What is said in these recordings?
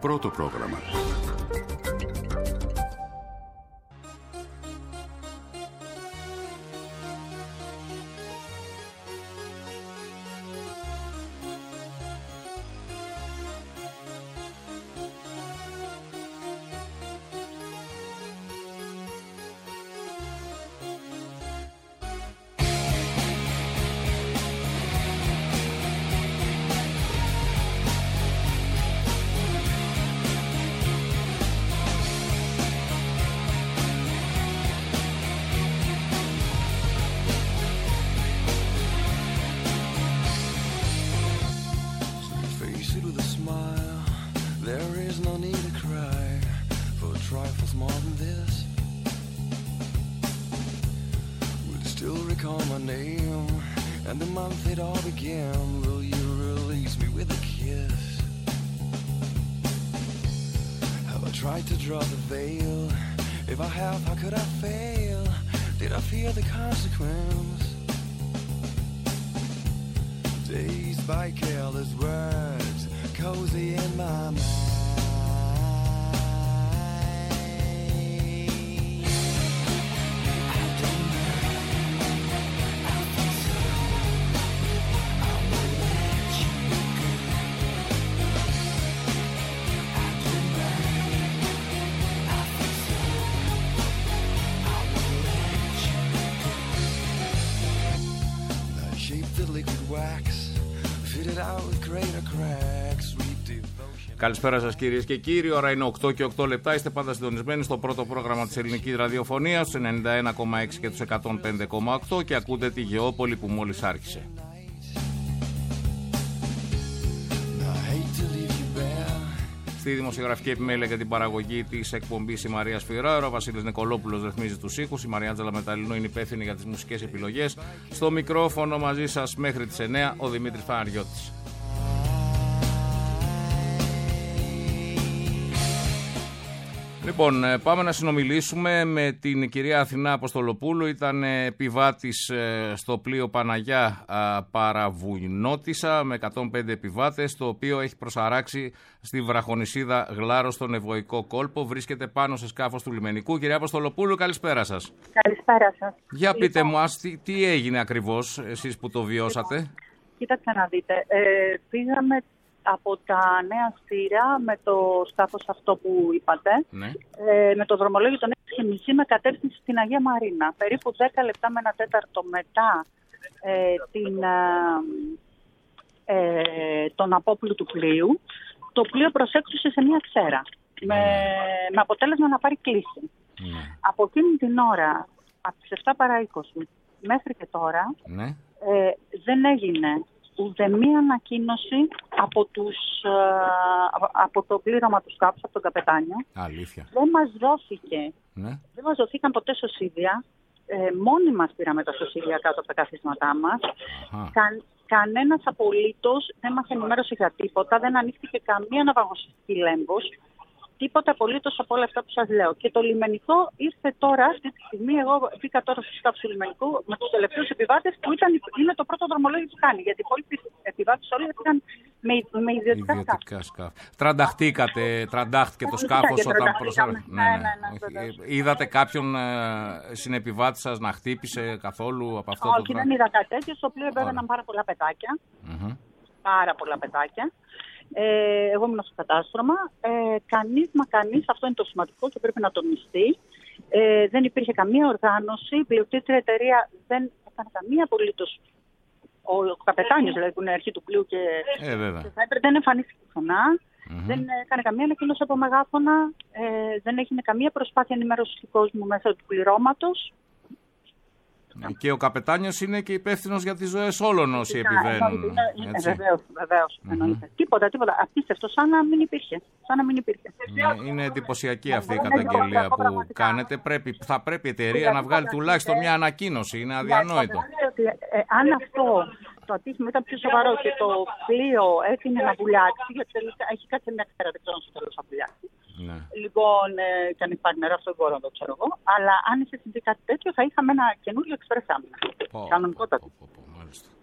πρώτο πρόγραμμα. Tried to draw the veil. If I have, how could I fail? Did I fear the consequence? Dazed by careless words, cozy in my mind. Καλησπέρα σας κυρίες και κύριοι, ώρα είναι 8 και 8 λεπτά, είστε πάντα συντονισμένοι στο πρώτο πρόγραμμα της ελληνικής ραδιοφωνίας, στους 91,6 και τους 105,8 και ακούτε τη Γεώπολη που μόλις άρχισε. Στη δημοσιογραφική επιμέλεια για την παραγωγή της εκπομπής η Μαρία Σφυράωρα, ο Βασίλης Νικολόπουλος ρυθμίζει τους ήχους, η Μαριάντζελα Μεταλλινού είναι υπεύθυνη για τις μουσικές επιλογές. Στο μικρόφωνο μαζί σας μέχρι τις 9 ο Δημήτρης Παναγιώτης. Λοιπόν, πάμε να συνομιλήσουμε με την κυρία Αθηνά Αποστολοπούλου. Ήταν επιβάτης στο πλοίο Παναγιά Παραβουνότισσα με 105 επιβάτες, το οποίο έχει προσαράξει στη βραχονησίδα Γλάρο στον Ευωικό κόλπο. Βρίσκεται πάνω σε σκάφος του λιμενικού. Κυρία Αποστολοπούλου, καλησπέρα σας. Καλησπέρα σας. Για πείτε μας, τι έγινε ακριβώς εσείς που το βιώσατε. Κοίταξε να δείτε. Πήγαμε από τα Νέα Στήρα με το σκάφος αυτό που είπατε, ναι. Με το δρομολόγιο των 6.30 με κατεύθυνση στην Αγία Μαρίνα. Περίπου 10 λεπτά με 1/4 μετά τον απόπλου του πλοίου, το πλοίο προσέκτουσε σε μια ξέρα, με αποτέλεσμα να πάρει κλίση. Από εκείνη την ώρα, από τις 7 παρά 20 μέχρι και τώρα, δεν έγινε ούτε μία ανακοίνωση από το πλήρωμα του σκάφους, από τον καπετάνιο. Αλήθεια. Δεν μας δοθήκαν ποτέ σωσίδια. Μόνοι μας πήραμε τα σωσίδια κάτω από τα καθίσματά μας. Κανένας απολύτως δεν μας ενημέρωσε για τίποτα. Δεν ανοίχθηκε καμία ναυαγοσυστική λέμβος. Τίποτα απολύτως από όλα αυτά που σας λέω. Και το λιμενικό ήρθε τώρα, αυτή τη στιγμή. Εγώ μπήκα τώρα στο σκάφος του λιμενικού με τους τελευταίους επιβάτες, που είναι το πρώτο δρομολόγιο που κάνει. Γιατί οι υπόλοιποι επιβάτες όλοι έφυγαν με ιδιωτικά σκάφη. Τραντάχτηκε το σκάφος όταν προσάρθηκε. Ναι. Είδατε κάποιον συνεπιβάτη σας να χτύπησε καθόλου από αυτό το πράγμα? Όχι, δεν είδα κάτι τέτοιο. Στο πλοίο έμπαιναν πάρα πολλά πετάκια. Πάρα πολλά πετάκια. Εγώ ήμουν στο κατάστρωμα. Κανείς, αυτό είναι το σημαντικό και πρέπει να τονιστεί. Δεν υπήρχε καμία οργάνωση. Η πλειοκτήτρια εταιρεία δεν έκανε καμία απολύτως. Ο καπετάνιος, δηλαδή, που είναι αρχή του πλοίου και δεν εμφανίστηκε πουθενά. Δεν έκανε καμία ανακοίνωση από μεγάφωνα. Δεν έγινε καμία προσπάθεια ενημέρωσης του κόσμου μέσω του πληρώματος. Και ο καπετάνιος είναι και υπεύθυνος για τις ζωές όλων όσοι επιβαίνουν. Βεβαίως. Τίποτα. Απίστευτο, σαν να μην υπήρχε. Είναι εντυπωσιακή αυτή η καταγγελία που κάνετε. Θα πρέπει η εταιρεία να βγάλει τουλάχιστον μια ανακοίνωση. Είναι αδιανόητο. Αν αυτό το ατύχημα ήταν πιο σοβαρό και το πλοίο έφυγε να βουλιάξει, γιατί έχει κάτσει μια ξέρα, δεν ξέρω αν στο τέλος θα βουλιάξει. Ναι. Λοιπόν, και αν υπάρχει νερό, αυτό δεν μπορώ να το ξέρω εγώ. Αλλά αν είχε συμβεί κάτι τέτοιο, θα είχαμε ένα καινούριο εξπρεσάμενο. Κανονικότατο.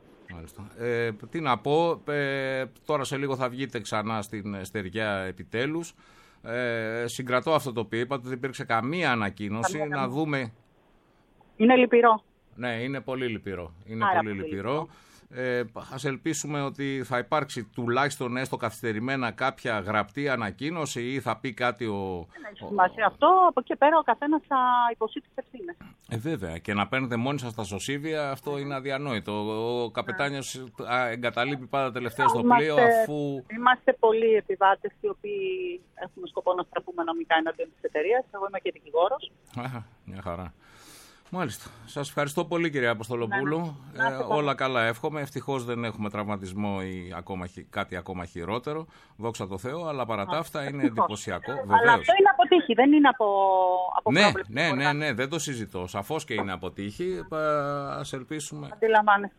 Μάλιστα. Τι να πω, τώρα σε λίγο θα βγείτε ξανά στην Στεριά επιτέλους. Συγκρατώ αυτό το οποίο είπατε, δεν υπήρξε καμία ανακοίνωση. Να δούμε. Είναι λυπηρό. Ναι, είναι πολύ λυπηρό. Είναι πολύ λυπηρό. Ας ελπίσουμε ότι θα υπάρξει τουλάχιστον έστω καθυστερημένα κάποια γραπτή ανακοίνωση ή θα πει κάτι Δεν έχει σημασία αυτό. Από εκεί πέρα ο καθένας θα υποστεί τις ευθύνες. Βέβαια. Και να παίρνετε μόνοι σας τα σωσίβια, αυτό είναι αδιανόητο. Ο καπετάνιος εγκαταλείπει πάντα τελευταίο στο πλοίο αφού... Είμαστε πολλοί επιβάτες οι οποίοι έχουμε σκοπό να στραφούμε νομικά εναντίον της εταιρείας. Εγώ είμαι και δικηγόρος. Μια χαρά. Μάλιστα. Σας ευχαριστώ πολύ, κυρία Αποστολοπούλου. Όλα καλά εύχομαι. Ευτυχώς δεν έχουμε τραυματισμό ή κάτι ακόμα χειρότερο. Δόξα τω Θεώ, αλλά παρά τα αυτά είναι εντυπωσιακό. Αλλά αυτό είναι από τύχη, δεν είναι από πρόβλημα. Ναι, δεν το συζητώ. Σαφώς και είναι από τύχη. Ας ελπίσουμε. Αντιλαμβάνεστε.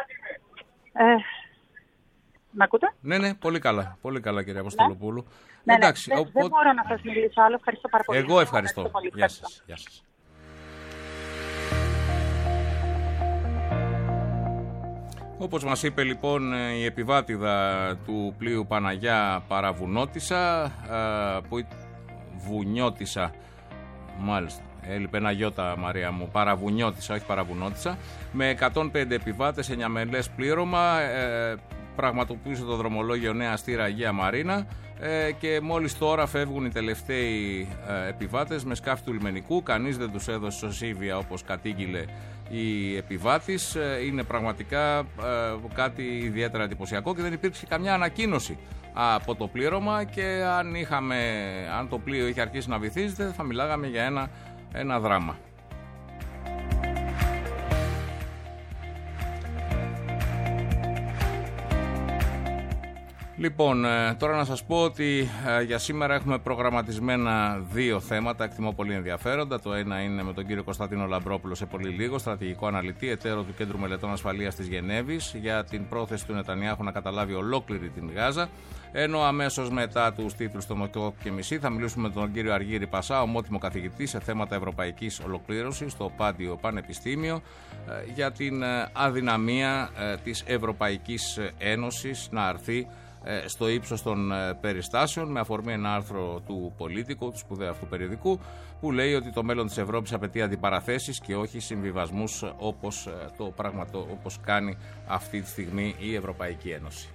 Με ακούτε? Ναι, πολύ καλά. Πολύ καλά, κυρία Αποστολοπούλου. Ναι, εντάξει, δεν μπορώ να σας μιλήσω άλλο. Ευχαριστώ πάρα πολύ. Εγώ ευχαριστώ. Γεια σας. Όπως μας είπε λοιπόν η επιβάτηδα του πλοίου Παναγιά Παραβουνότισσα, Βουνιώτισσα, μάλιστα, έλειπε ένα γιώτα Μαρία μου, Παραβουνιώτισσα, όχι Παραβουνότισσα, με 105 επιβάτες, 9 μελές πλήρωμα, πραγματοποιούσε το δρομολόγιο Νέα Στήρα Αγία Μαρίνα και μόλις τώρα φεύγουν οι τελευταίοι επιβάτες με σκάφη του λιμενικού. Κανείς δεν τους έδωσε σωσίβια όπως κατήγγειλε η επιβάτης. Είναι πραγματικά κάτι ιδιαίτερα εντυπωσιακό και δεν υπήρξε καμιά ανακοίνωση από το πλήρωμα και αν το πλοίο είχε αρχίσει να βυθίζεται θα μιλάγαμε για ένα δράμα. Λοιπόν, τώρα να σας πω ότι για σήμερα έχουμε προγραμματισμένα 2 θέματα, εκτιμώ πολύ ενδιαφέροντα. Το ένα είναι με τον κύριο Κωνσταντίνο Λαμπρόπουλο σε πολύ λίγο, στρατηγικό αναλυτή, εταίρο του Κέντρου Μελετών Ασφαλείας της Γενέβης, για την πρόθεση του Νετανιάχου να καταλάβει ολόκληρη την Γάζα. Ενώ αμέσως μετά τους τίτλους των 8.30 θα μιλήσουμε με τον κύριο Αργύρη Πασά, ομότιμο καθηγητή σε θέματα ευρωπαϊκής ολοκλήρωσης στο Πάντιο Πανεπιστήμιο, για την αδυναμία της Ευρωπαϊκής Ένωσης να αρθεί στο ύψος των περιστάσεων, με αφορμή ένα άρθρο του Πολίτικο, του σπουδαίου αυτού περιοδικού, που λέει ότι το μέλλον της Ευρώπης απαιτεί αντιπαραθέσεις και όχι συμβιβασμούς όπως κάνει αυτή τη στιγμή η Ευρωπαϊκή Ένωση.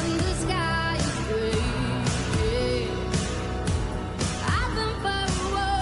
I've been far away.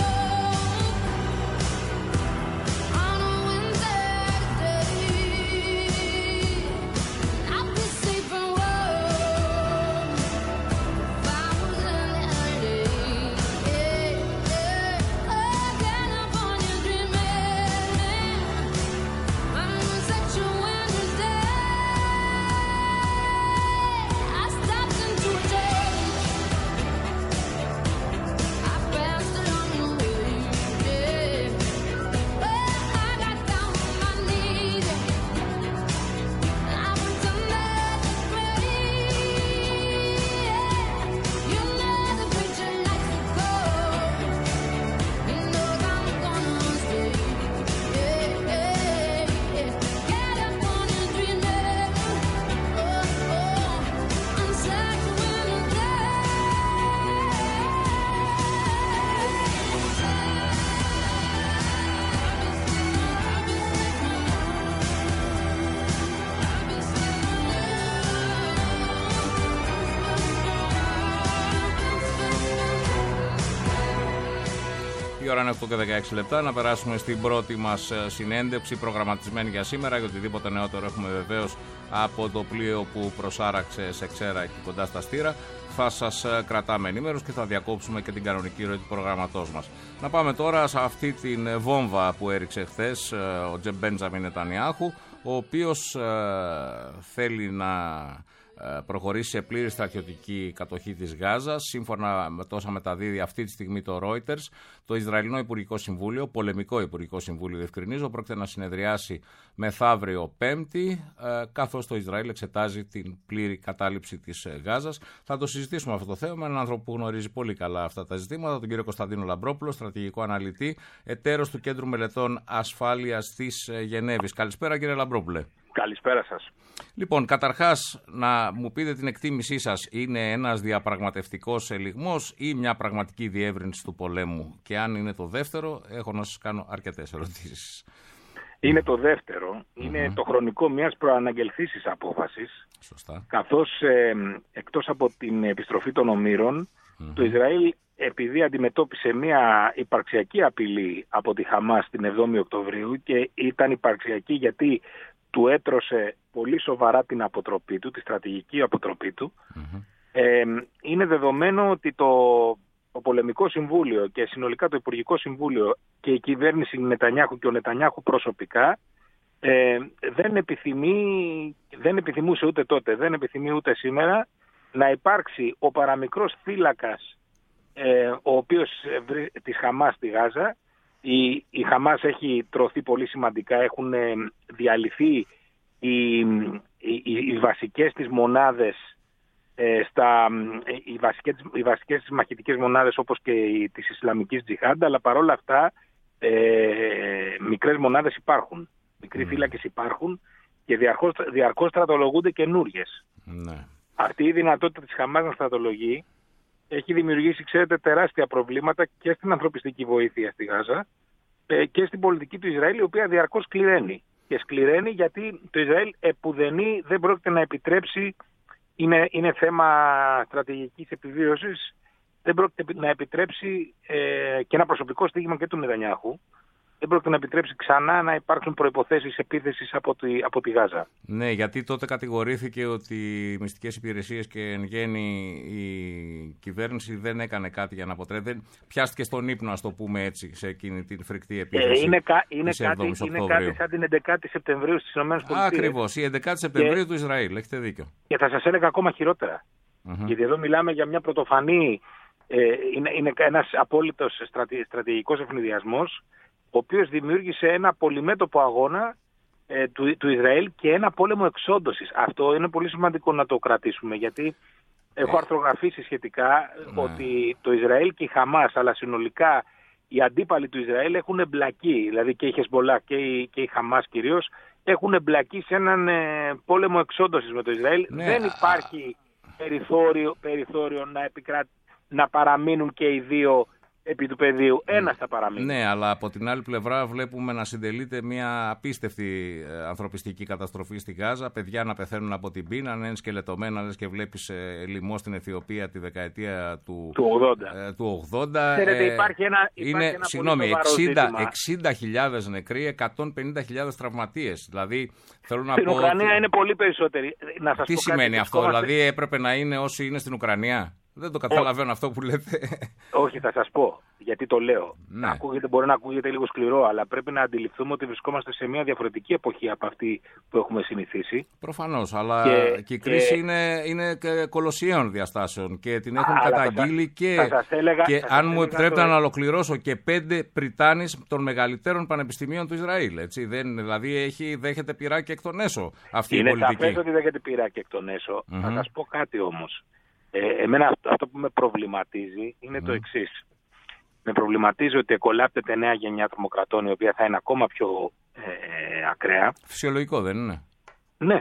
Η ώρα είναι 8 και 16 λεπτά. Να περάσουμε στην πρώτη μας συνέντευξη προγραμματισμένη για σήμερα. Για οτιδήποτε νεότερο έχουμε βεβαίως από το πλοίο που προσάραξε σε Ξέρα εκεί κοντά στα Στήρα. Θα σας κρατάμε ενήμερους και θα διακόψουμε και την κανονική ροή του προγραμματός μας. Να πάμε τώρα σε αυτή την βόμβα που έριξε χθες ο Μπέντζαμιν Νετανιάχου, ο οποίος θέλει να προχωρήσει σε πλήρη στρατιωτική κατοχή της Γάζας. Σύμφωνα με τόσα μεταδίδει αυτή τη στιγμή το Reuters, το Ισραηλινό Υπουργικό Συμβούλιο, πολεμικό Υπουργικό Συμβούλιο, διευκρινίζω, πρόκειται να συνεδριάσει μεθαύριο Πέμπτη, καθώς το Ισραήλ εξετάζει την πλήρη κατάληψη της Γάζας. Θα το συζητήσουμε αυτό το θέμα με έναν άνθρωπο που γνωρίζει πολύ καλά αυτά τα ζητήματα, τον κύριο Κωνσταντίνο Λαμπρόπουλο, στρατηγικό αναλυτή, εταίρος του Κέντρου Μελετών Ασφάλειας της Γενέβης. Καλησπέρα, κύριε Λαμπρόπουλε. Καλησπέρα σας. Λοιπόν, καταρχάς να μου πείτε την εκτίμησή σας. Είναι ένας διαπραγματευτικός ελιγμός ή μια πραγματική διεύρυνση του πολέμου? Και αν είναι το δεύτερο, έχω να σας κάνω αρκετές ερωτήσεις. Είναι το δεύτερο. Είναι το χρονικό μιας προαναγγελθήσης απόφασης. Σωστά. Καθώς εκτός από την επιστροφή των ομήρων, το Ισραήλ, επειδή αντιμετώπισε μια υπαρξιακή απειλή από τη Χαμάς την 7η Οκτωβρίου, και ήταν υπαρξιακή γιατί του έτρωσε πολύ σοβαρά την αποτροπή του, τη στρατηγική αποτροπή του, είναι δεδομένο ότι το Πολεμικό Συμβούλιο και συνολικά το Υπουργικό Συμβούλιο και η κυβέρνηση Νετανιάχου και ο Νετανιάχου προσωπικά δεν επιθυμούσε ούτε τότε, δεν επιθυμεί ούτε σήμερα να υπάρξει ο παραμικρός θύλακας ο οποίος της Χαμάς στη Γάζα. Η Χαμάς έχει τρωθεί πολύ σημαντικά, έχουν διαλυθεί οι βασικές της μονάδες, οι βασικές της μαχητικές μονάδες, όπως και της Ισλαμικής Τζιχάντα, αλλά παρόλα αυτά μικρές μονάδες υπάρχουν, μικροί φύλακες υπάρχουν και διαρκώς στρατολογούνται καινούριες. Αυτή η δυνατότητα της Χαμάς να στρατολογεί έχει δημιουργήσει, ξέρετε, τεράστια προβλήματα και στην ανθρωπιστική βοήθεια στη Γάζα και στην πολιτική του Ισραήλ, η οποία διαρκώς σκληραίνει. Και σκληραίνει γιατί το Ισραήλ επουδενή δεν πρόκειται να επιτρέψει, είναι θέμα στρατηγικής επιβίωσης, δεν πρόκειται να επιτρέψει και ένα προσωπικό στίγμα και του Νετανιάχου, δεν πρόκειται να επιτρέψει ξανά να υπάρξουν προϋποθέσεις επίθεσης από τη Γάζα. Ναι, γιατί τότε κατηγορήθηκε ότι οι μυστικές υπηρεσίες και εν γέννη η κυβέρνηση δεν έκανε κάτι για να αποτρέπει. Πιάστηκε στον ύπνο, ας το πούμε έτσι, σε εκείνη την φρικτή επίθεση. Είναι κάτι σαν την 11η Σεπτεμβρίου στις ΗΠΑ. Ακριβώς, η 11η Σεπτεμβρίου του Ισραήλ, έχετε δίκιο. Και θα σας έλεγα ακόμα χειρότερα. Γιατί εδώ μιλάμε για μια πρωτοφανή, είναι ένας απόλυτος στρατηγικός ευνηδιασμός, ο οποίος δημιούργησε ένα πολυμέτωπο αγώνα του Ισραήλ και ένα πόλεμο εξόντωσης. Αυτό είναι πολύ σημαντικό να το κρατήσουμε, γιατί έχω αρθρογραφήσει σχετικά ότι το Ισραήλ και η Χαμάς, αλλά συνολικά οι αντίπαλοι του Ισραήλ έχουν εμπλακεί, δηλαδή και η Χεσμπολά και η Χαμάς κυρίως, έχουν εμπλακεί σε έναν πόλεμο εξόντωσης με το Ισραήλ. Δεν υπάρχει περιθώριο να παραμείνουν και οι δύο επί του πεδίου. Ένας θα παραμείνει. Ναι, αλλά από την άλλη πλευρά βλέπουμε να συντελείται μια απίστευτη ανθρωπιστική καταστροφή στη Γάζα. Παιδιά να πεθαίνουν από την πείνα, να είναι σκελετωμένα, λες και βλέπεις λοιμό στην Αιθιοπία τη δεκαετία του 80. Ξέρετε, υπάρχει ένα συγγνώμη, πολύ 60.000 νεκροί, 150.000 τραυματίες. Δηλαδή, θέλω να στην πω Ουκρανία είναι πολύ περισσότεροι. Τι σημαίνει αυτό, δηλαδή έπρεπε να είναι όσοι είναι στην Ουκρανία? Δεν το καταλαβαίνω αυτό που λέτε. Όχι, θα σας πω γιατί το λέω. Ναι. Μπορεί να ακούγεται λίγο σκληρό, αλλά πρέπει να αντιληφθούμε ότι βρισκόμαστε σε μια διαφορετική εποχή από αυτή που έχουμε συνηθίσει. Προφανώς, αλλά και η κρίση είναι κολοσιαίων διαστάσεων και την έχουν καταγγείλει και αν μου επιτρέπετε να ολοκληρώσω, και 5 πριτάνης των μεγαλύτερων πανεπιστημίων του Ισραήλ. Έτσι. Δηλαδή δέχεται πυράκι εκ των έσω αυτή η πολιτική. Είναι σαφές ότι δέχεται πυράκι εκ των έσω. Θα σας πω κάτι όμως. Εμένα αυτό που με προβληματίζει είναι το εξής. Με προβληματίζει ότι εκολάπτεται νέα γενιά τρομοκρατών, η οποία θα είναι ακόμα πιο ακραία. Φυσιολογικό δεν είναι? Ναι.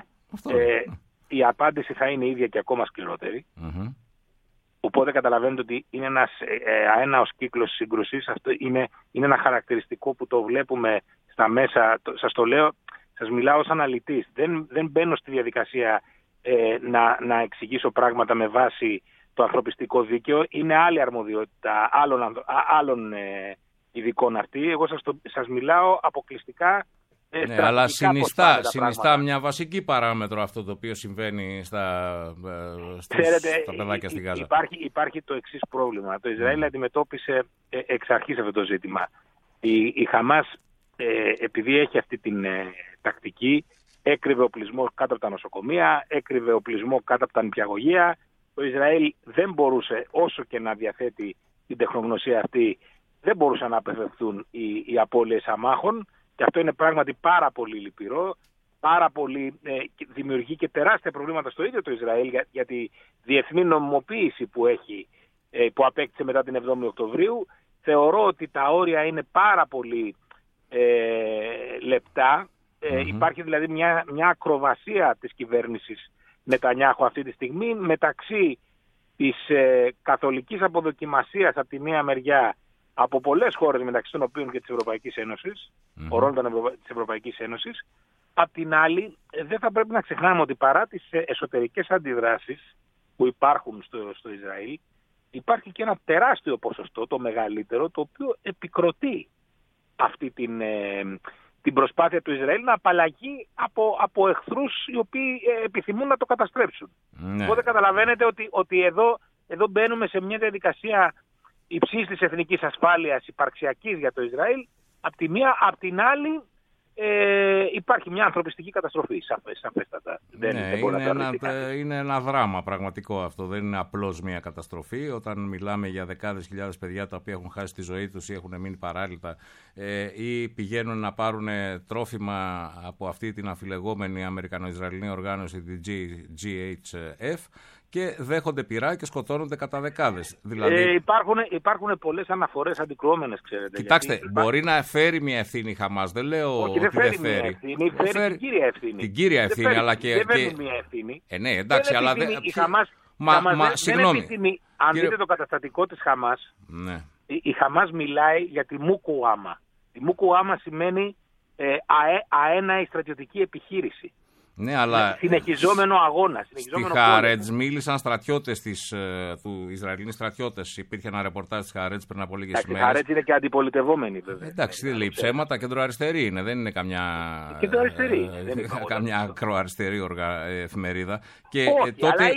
Η απάντηση θα είναι ίδια και ακόμα σκληρότερη. Οπότε καταλαβαίνετε ότι είναι ένας αέναος κύκλος σύγκρουσης. Αυτό είναι ένα χαρακτηριστικό που το βλέπουμε στα μέσα. Σας το λέω, σας μιλάω ως αναλυτής. Δεν μπαίνω στη διαδικασία να εξηγήσω πράγματα με βάση το ανθρωπιστικό δίκαιο. Είναι άλλη αρμοδιότητα άλλων ειδικών αυτή. Εγώ σας μιλάω αποκλειστικά ναι, αλλά συνιστά μια βασική παράμετρο αυτό το οποίο συμβαίνει στα παιδάκια στη Γάζα. Υπάρχει το εξής πρόβλημα. Το Ισραήλ αντιμετώπισε εξ αρχής αυτό το ζήτημα. Η Χαμάς, επειδή έχει αυτή την τακτική, έκρυβε οπλισμό κάτω από τα νοσοκομεία, έκρυβε οπλισμό κάτω από τα νηπιαγωγεία. Το Ισραήλ δεν μπορούσε, όσο και να διαθέτει την τεχνογνωσία αυτή, δεν μπορούσαν να απεφευθούν οι απώλειες αμάχων. Και αυτό είναι πράγματι πάρα πολύ λυπηρό, πάρα πολύ δημιουργεί και τεράστια προβλήματα στο ίδιο το Ισραήλ για τη διεθνή νομιμοποίηση που απέκτησε μετά την 7η Οκτωβρίου. Θεωρώ ότι τα όρια είναι πάρα πολύ λεπτά. Υπάρχει δηλαδή μια ακροβασία της κυβέρνησης Νετανιάχου αυτή τη στιγμή μεταξύ της καθολικής αποδοκιμασίας από τη μία μεριά από πολλές χώρες, μεταξύ των οποίων και της Ευρωπαϊκής Ένωσης, χωρών της Ευρωπαϊκής Ένωσης. Απ' την άλλη, δεν θα πρέπει να ξεχνάμε ότι παρά τις εσωτερικές αντιδράσεις που υπάρχουν στο Ισραήλ, υπάρχει και ένα τεράστιο ποσοστό, το μεγαλύτερο, το οποίο επικροτεί αυτή την προσπάθεια του Ισραήλ να απαλλαγεί από εχθρούς οι οποίοι επιθυμούν να το καταστρέψουν. Οπότε καταλαβαίνετε ότι εδώ μπαίνουμε σε μια διαδικασία υψής της εθνικής ασφάλειας υπαρξιακής για το Ισραήλ. Απ' τη μία, απ' την άλλη υπάρχει μια ανθρωπιστική καταστροφή, σαφέστατα. Είναι ένα δράμα πραγματικό αυτό, δεν είναι απλώς μια καταστροφή. Όταν μιλάμε για δεκάδες χιλιάδες παιδιά τα οποία έχουν χάσει τη ζωή τους ή έχουν μείνει παράλυτα ή πηγαίνουν να πάρουν τρόφιμα από αυτή την αφιλεγόμενη Αμερικανοϊσραηλινή οργάνωση, τη GHF, και δέχονται πυρά και σκοτώνονται κατά δεκάδες. Δηλαδή... Υπάρχουν πολλές αναφορές αντικρουόμενες, ξέρετε. Κοιτάξτε, μπορεί να φέρει μια ευθύνη η Χαμάς. Δεν λέω ότι δεν φέρει. Μια ευθύνη, φέρει την κύρια ευθύνη. Την κύρια ευθύνη, αλλά και... Δεν φέρνει μια ευθύνη. Ναι, εντάξει, αλλά δεν... Η Χαμάς συγγνώμη. Αν δείτε το καταστατικό της Χαμάς, ναι. Η Χαμάς μιλάει για τη Μουκουάμα. Η Μουκουάμα σημαίνει αέναη στρατιωτική επιχείρηση. Ναι, αλλά συνεχιζόμενο αγώνα. Στη Χάρετζ μίλησαν στρατιώτες του Ισραηλινοί στρατιώτες. Υπήρχε ένα ρεπορτάζ της Χάρετζ πριν από λίγες ημέρες. Η Χάρετζ είναι και αντιπολιτευόμενη, βέβαια. Εντάξει, δεν λέει ψέματα, κεντροαριστερή είναι. Δεν είναι καμιά ακροαριστερή εφημερίδα. Και όχι, τότε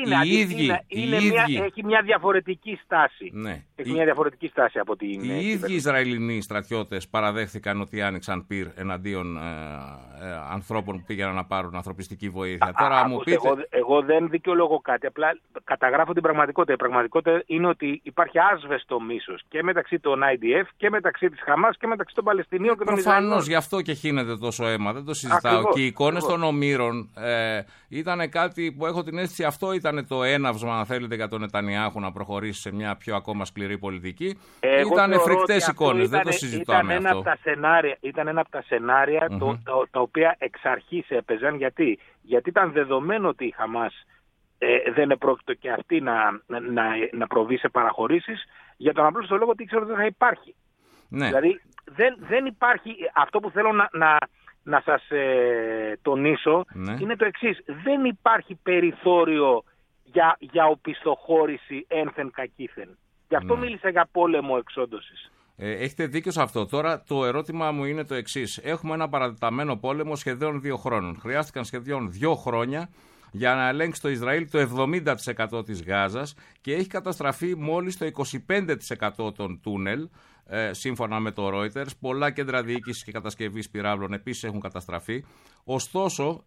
έχει μια διαφορετική στάση. Ναι. Έχει μια διαφορετική στάση από την. Οι ίδιοι Ισραηλινοί στρατιώτες παραδέχθηκαν ότι άνοιξαν πυρ εναντίον ανθρώπων που πήγαιναν να πάρουν ανθρωπιστική βοήθεια. Τώρα μου πείτε... Εγώ δεν δικαιολογώ κάτι, απλά καταγράφω την πραγματικότητα. Η πραγματικότητα είναι ότι υπάρχει άσβεστο μίσος και μεταξύ των IDF και μεταξύ της Χαμάς και μεταξύ των Παλαιστινίων και των Ισραηλινών. Προφανώς, γι' αυτό και χύνεται τόσο αίμα, δεν το συζητάω. Ακριβώς, και οι εικόνες των ομήρων ήταν κάτι που έχω την αίσθηση, αυτό ήταν το έναυσμα, αν θέλετε, για τον Νετανιάχου να προχωρήσει σε μια πιο ακόμα σκληρή πολιτική. Ήταν φρικτές εικόνες, δεν το συζητάμε αυτό. Ήταν ένα από τα σενάρια τα οποία εξ αρχής έπαιζαν. Γιατί ήταν δεδομένο ότι η Χαμάς δεν επρόκειτο και αυτή να προβεί σε παραχωρήσεις, για τον απλό λόγο ότι ήξερα ότι δεν θα υπάρχει. Ναι. Δηλαδή δεν υπάρχει, αυτό που θέλω να σας τονίσω, ναι, είναι το εξής. Δεν υπάρχει περιθώριο για οπισθοχώρηση ένθεν κακήθεν. Γι' αυτό μίλησα για πόλεμο εξόντωσης. Έχετε δίκιο σε αυτό. Τώρα το ερώτημα μου είναι το εξής. Έχουμε ένα παρατεταμένο πόλεμο σχεδόν 2 χρόνων. Χρειάστηκαν σχεδόν 2 χρόνια για να ελέγξει το Ισραήλ το 70% της Γάζας και έχει καταστραφεί μόλις το 25% των τούνελ, σύμφωνα με το Reuters. Πολλά κέντρα διοίκησης και κατασκευής πυράβλων επίσης έχουν καταστραφεί. Ωστόσο,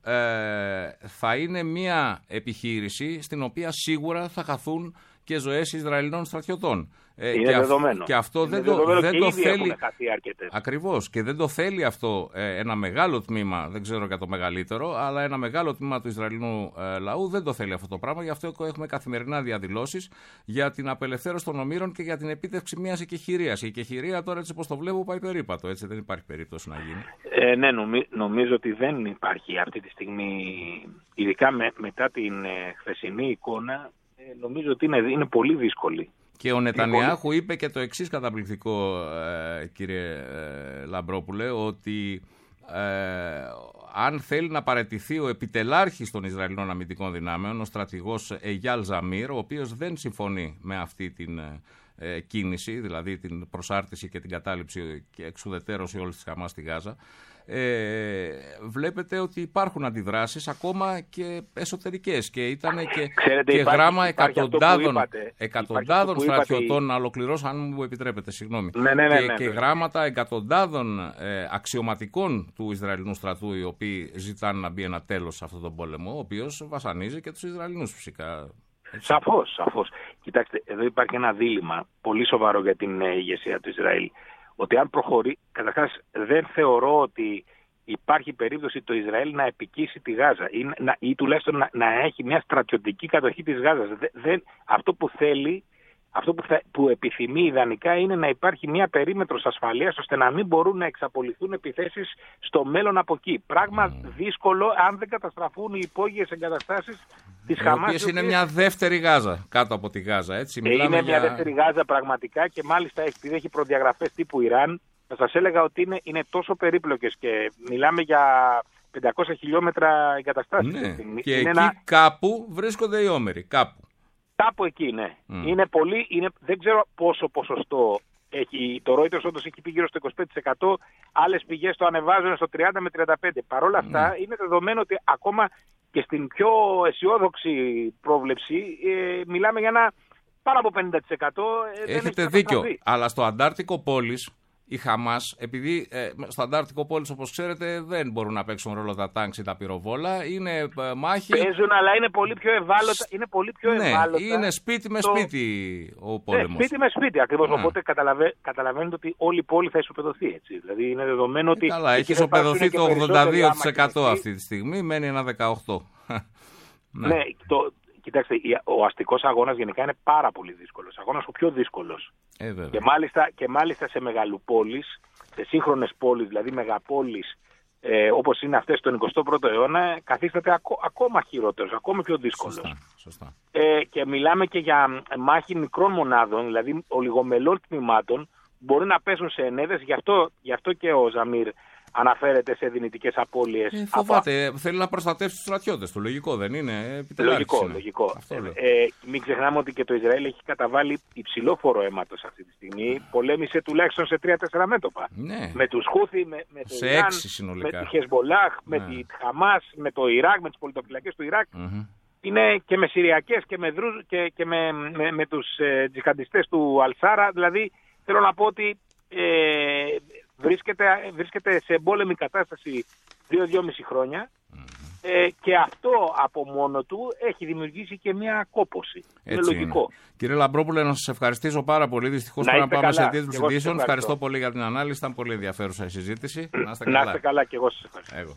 θα είναι μια επιχείρηση στην οποία σίγουρα θα χαθούν και ζωές Ισραηλινών στρατιωτών. Είναι δεδομένο. Και αυτό δεν το θέλει. Ακριβώς. Και δεν το θέλει αυτό ένα μεγάλο τμήμα, δεν ξέρω για το μεγαλύτερο, αλλά ένα μεγάλο τμήμα του Ισραηλινού λαού δεν το θέλει αυτό το πράγμα. Γι' αυτό έχουμε καθημερινά διαδηλώσεις για την απελευθέρωση των ομήρων και για την επίτευξη μιας εκεχηρίας. Η εκεχηρία τώρα, έτσι όπως το βλέπω, πάει περίπατο. Έτσι, δεν υπάρχει περίπτωση να γίνει. Ναι, νομίζω ότι δεν υπάρχει αυτή τη στιγμή, ειδικά μετά την χθεσινή εικόνα. Νομίζω ότι είναι πολύ δύσκολη. Και ο Νετανιάχου είπε και το εξής καταπληκτικό, κύριε Λαμπρόπουλε, ότι αν θέλει να παραιτηθεί ο επιτελάρχης των Ισραηλινών αμυντικών δυνάμεων, ο στρατηγός Εγιάλ Ζαμίρ, ο οποίος δεν συμφωνεί με αυτή την κίνηση, δηλαδή την προσάρτηση και την κατάληψη και εξουδετερώση όλης της Χαμάς στη Γάζα, βλέπετε ότι υπάρχουν αντιδράσεις ακόμα και εσωτερικές και ήταν και γράμμα εκατοντάδων στρατιωτών, να ολοκληρώσω αν μου επιτρέπετε, συγγνώμη, και γράμματα εκατοντάδων αξιωματικών του Ισραηλινού στρατού, οι οποίοι ζητάνε να μπει ένα τέλος σε αυτόν τον πόλεμο, ο οποίος βασανίζει και τους Ισραηλινούς φυσικά. Σαφώς. Κοιτάξτε, εδώ υπάρχει ένα δίλημμα πολύ σοβαρό για την ηγεσία του Ισραήλ. Ότι αν προχωρεί, καταρχάς δεν θεωρώ ότι υπάρχει περίπτωση το Ισραήλ να επικίσει τη Γάζα ή τουλάχιστον να έχει μια στρατιωτική κατοχή της Γάζας. Αυτό που θέλει, που επιθυμεί ιδανικά είναι να υπάρχει μια περίμετρος ασφαλείας ώστε να μην μπορούν να εξαπολυθούν επιθέσεις στο μέλλον από εκεί. Πράγμα δύσκολο αν δεν καταστραφούν οι υπόγειες εγκαταστάσεις της Χαμάς. Η οποία είναι μια δεύτερη Γάζα κάτω από τη Γάζα. Έτσι. Είναι μια δεύτερη Γάζα πραγματικά και μάλιστα επειδή έχει προδιαγραφές τύπου Ιράν, θα σας έλεγα ότι είναι τόσο περίπλοκες και μιλάμε για 500 χιλιόμετρα εγκαταστάσεις. Ναι. Και εκεί κάπου βρίσκονται οι όμεροι. Κάπου εκεί, ναι. Είναι πολύ, δεν ξέρω πόσο ποσοστό έχει. Το Reuters όντως έχει πει γύρω στο 25%, άλλες πηγές το ανεβάζουν στο 30 με 35%. Παρ' όλα αυτά είναι δεδομένο ότι ακόμα και στην πιο αισιόδοξη πρόβλεψη μιλάμε για ένα πάνω από 50%. Έχετε δίκιο, αλλά στο Αντάρτικο Πόλης η Χαμάς, επειδή στο Αντάρτικο Πόλης, όπως ξέρετε, δεν μπορούν να παίξουν ρόλο τα τάγκς ή τα πυροβόλα, είναι μάχη. Παίζουν, αλλά είναι πολύ πιο ευάλωτα. Είναι πολύ πιο ευάλωτα. Είναι σπίτι με σπίτι ο πόλεμος. Σπίτι με σπίτι, ακριβώς. Οπότε καταλαβαίνετε ότι όλη η πόλη θα ισοπεδωθεί. Έτσι. Δηλαδή είναι δεδομένο ότι. Καλά, έχει ισοπεδωθεί το 82% αυτή τη στιγμή, μένει ένα 18%. Ναι, κοιτάξτε, ο αστικός αγώνας γενικά είναι πάρα πολύ δύσκολος. Αγώνας ο πιο δύσκολος. Και μάλιστα σε μεγαλοπόλεις, σε σύγχρονες πόλεις, δηλαδή μεγαπόλεις, όπως είναι αυτές στον 21ο αιώνα, καθίσταται ακόμα χειρότερος, ακόμα πιο δύσκολος. Σωστά. Και μιλάμε και για μάχη μικρών μονάδων, δηλαδή ολιγομελών τμήματων, μπορεί να πέσουν σε ενέδες, γι' αυτό και ο Ζαμίρ αναφέρεται σε δυνητικές απώλειες. Φοβάται, θέλει να προστατεύσει τους στρατιώτες του. Λογικό δεν είναι? Λογικό. Μην ξεχνάμε ότι και το Ισραήλ έχει καταβάλει υψηλό φόρο αίματος αυτή τη στιγμή. Πολέμησε τουλάχιστον σε 3-4 μέτωπα. Ναι. Με τους Χούθι, με το Ιράν, με τη Χεσμολάχ, με τη Χαμάς, με το Ιράκ, με τις πολιτοφυλακές του Ιράκ. Είναι και με Συριακές και με τους τζιχαντιστές του Αλσάρα. Δηλαδή θέλω να πω ότι βρίσκεται σε εμπόλεμη κατάσταση 2-2,5 χρόνια και αυτό από μόνο του έχει δημιουργήσει και μια κόπωση. Είναι λογικό. Κύριε Λαμπρόπουλε, να σας ευχαριστήσω πάρα πολύ. Δυστυχώς πρέπει να πάμε σε τίτλους ειδήσεων. Ευχαριστώ πολύ για την ανάλυση. Ήταν πολύ ενδιαφέρουσα η συζήτηση. Να είστε καλά και εγώ σας ευχαριστώ.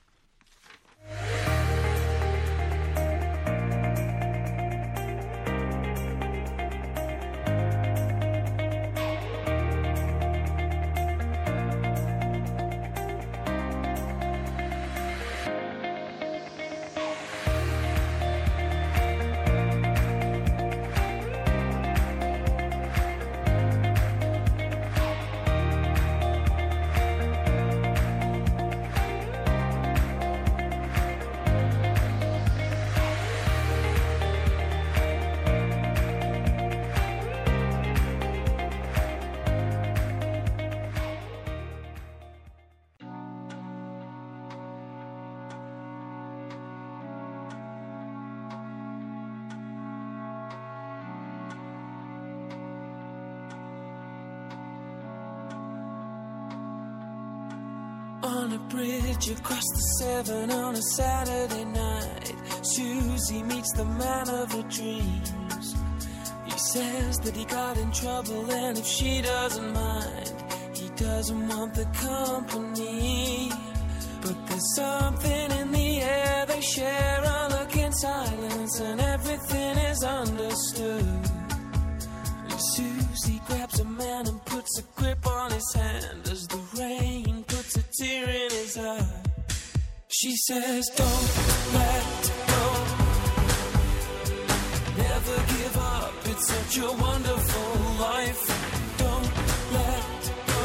On a bridge across the Severn on a Saturday night, Susie meets the man of her dreams. He says that he got in trouble and if she doesn't mind, he doesn't want the company. But there's something in the air, they share a look in silence and everything is understood. And Susie grabs a man and puts a grip on his hand as the rain puts a tear in his eye. She says, don't let go, never give up, it's such a wonderful life. Don't let go,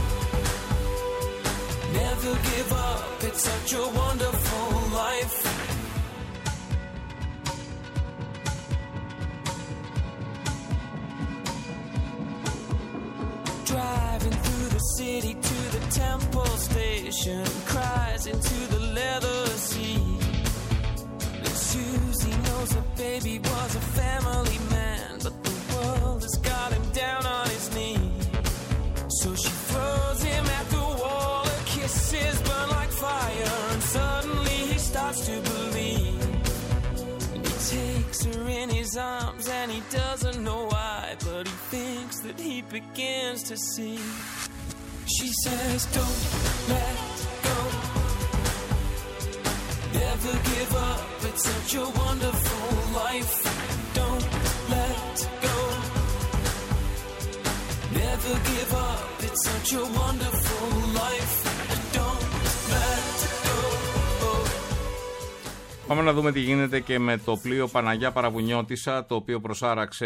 never give up, it's such a wonderful life. Temple Station, cries into the leather seat. And Susie knows her baby was a family man, but the world has got him down on his knees. So she throws him at the wall, her kisses burn like fire, and suddenly he starts to believe. And he takes her in his arms and he doesn't know why, but he thinks that he begins to see. She says, don't let go, never give up, it's such a wonderful life. Don't let go, never give up, it's such a wonderful life. Don't let go. Πάμε να δούμε τι γίνεται και με το πλοίο Παναγιά Παραβουνιώτισσα, το οποίο προσάραξε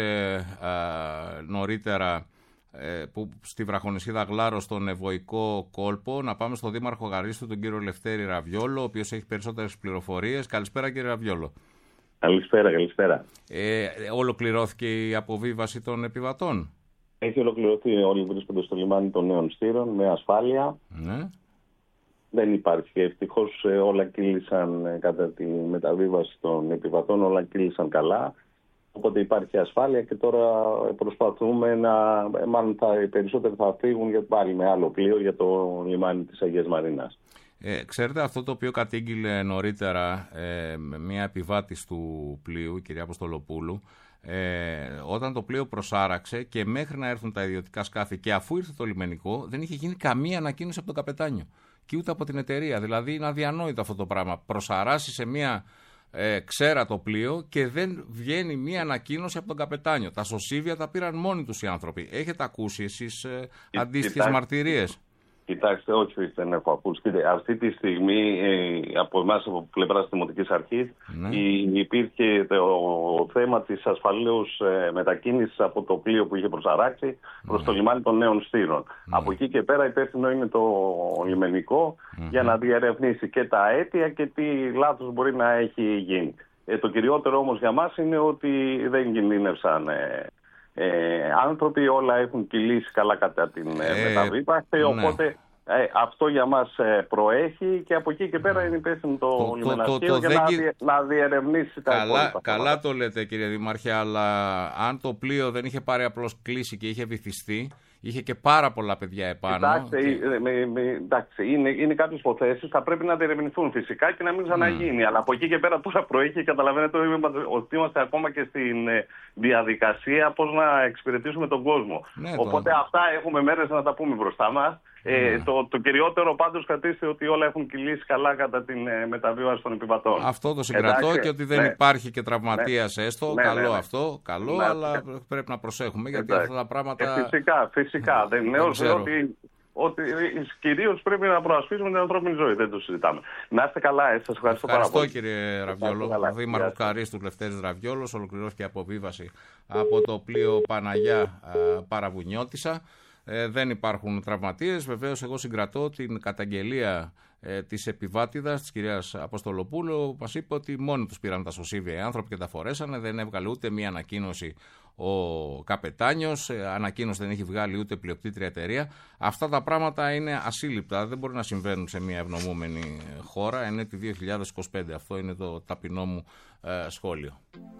νωρίτερα που στη βραχονησίδα Γλάρο στον Ευωικό κόλπο. Να πάμε στον Δήμαρχο Γαρίστου, τον κύριο Λευτέρη Ραβιόλο, ο οποίος έχει περισσότερες πληροφορίες. Καλησπέρα κύριε Ραβιόλο. Καλησπέρα. Ολοκληρώθηκε η αποβίβαση των επιβατών? Έχει ολοκληρωθεί, όλοι βρίσκονται στο λιμάνι των Νέων Στήρων με ασφάλεια. Ναι. Δεν υπάρχει, ευτυχώς όλα κύλησαν κατά τη μεταβίβαση των επιβατών, όλα κύλησαν καλά. Οπότε υπάρχει ασφάλεια και τώρα προσπαθούμε μάλλον οι περισσότεροι θα φύγουν για πάλι με άλλο πλοίο για το λιμάνι της Αγίας Μαρίνας. Ξέρετε αυτό το οποίο κατήγγειλε νωρίτερα μια επιβάτης του πλοίου, η κυρία Αποστολοπούλου, όταν το πλοίο προσάραξε και μέχρι να έρθουν τα ιδιωτικά σκάφη και αφού ήρθε το λιμενικό δεν είχε γίνει καμία ανακοίνωση από τον καπετάνιο και ούτε από την εταιρεία. Δηλαδή είναι αδιανόητο αυτό το πράγμα. Προσαράσει σε μια ξέρα το πλοίο και δεν βγαίνει μία ανακοίνωση από τον καπετάνιο. Τα σωσίβια τα πήραν μόνοι τους οι άνθρωποι. Έχετε ακούσει εσείς αντίστοιχες μαρτυρίες? Κοιτάξτε, όχι, δεν έχω ακούσει. Αυτή τη στιγμή από εμάς, από πλευράς της Δημοτικής Αρχής, υπήρχε το θέμα της ασφαλούς μετακίνησης από το πλοίο που είχε προσαράξει προς το λιμάνι των Νέων Στήρων. Από εκεί και πέρα υπεύθυνο είναι το λιμενικό για να διερευνήσει και τα αίτια και τι λάθος μπορεί να έχει γίνει. Το κυριότερο όμως για μας είναι ότι δεν κινδύνευσαν άνθρωποι, όλα έχουν κυλήσει καλά κατά την μεταβίβαση, οπότε αυτό για μας προέχει και από εκεί και πέρα είναι υπεύθυνο το λιμεναρχείο για να διερευνήσει τα υπόλοιπα. Καλά το λέτε κύριε Δήμαρχε, αλλά αν το πλοίο δεν είχε πάρει απλώς κλείσει και είχε βυθιστεί, είχε και πάρα πολλά παιδιά επάνω. Εντάξει, είναι κάποιες υποθέσεις, θα πρέπει να διερευνηθούν φυσικά και να μην ξαναγίνει. Αλλά από εκεί και πέρα τώρα προέχει, καταλαβαίνετε ότι είμαστε ακόμα και στην διαδικασία πώς να εξυπηρετήσουμε τον κόσμο. Οπότε αυτά έχουμε μέρες να τα πούμε μπροστά μας. Το κυριότερο πάντως κρατήστε ότι όλα έχουν κυλήσει καλά κατά την μεταβίβαση των επιβατών. Αυτό το συγκρατώ και ότι δεν υπάρχει και τραυματίας έστω. Καλό αυτό, αλλά πρέπει να προσέχουμε γιατί αυτά τα πράγματα. Φυσικά. Δεν είναι ότι κυρίως πρέπει να προασπίσουμε την ανθρώπινη ζωή. Δεν το συζητάμε. Να είστε καλά, σας ευχαριστώ πάρα πολύ. Ευχαριστώ κύριε Ραβιόλο. Δήμαρχο Χαρίστου Λευτέρης Ραβιόλος. Ολοκληρώθηκε η αποβίβαση από το πλοίο Παναγιά Παραβουνιώτισσα. Δεν υπάρχουν τραυματίες. Βεβαίως εγώ συγκρατώ την καταγγελία της επιβάτηδας, της κυρίας Αποστολοπούλου. Μας είπε ότι μόνοι τους πήραν τα σωσίβια οι άνθρωποι και τα φορέσανε. Δεν έβγαλε ούτε μία ανακοίνωση ο καπετάνιος. Ανακοίνωση δεν έχει βγάλει ούτε πλειοκτήτρια εταιρεία. Αυτά τα πράγματα είναι ασύλληπτα. Δεν μπορεί να συμβαίνουν σε μια ευνομούμενη χώρα. Είναι το 2025. Αυτό είναι το ταπεινό μου σχόλιο.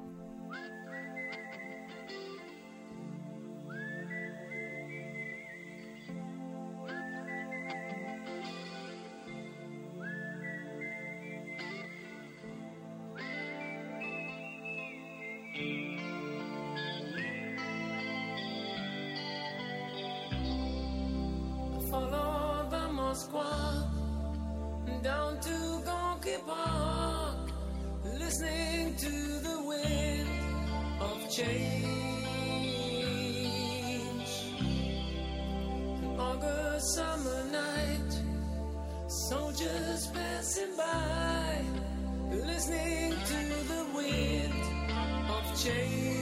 Down to Gonky Park, listening to the wind of change. An August summer night, soldiers passing by, listening to the wind of change.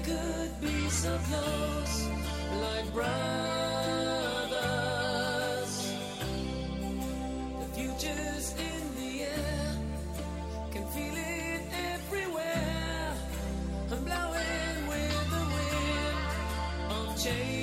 could be so close, like brothers. The future's in the air, can feel it everywhere. I'm blowing with the wind of change.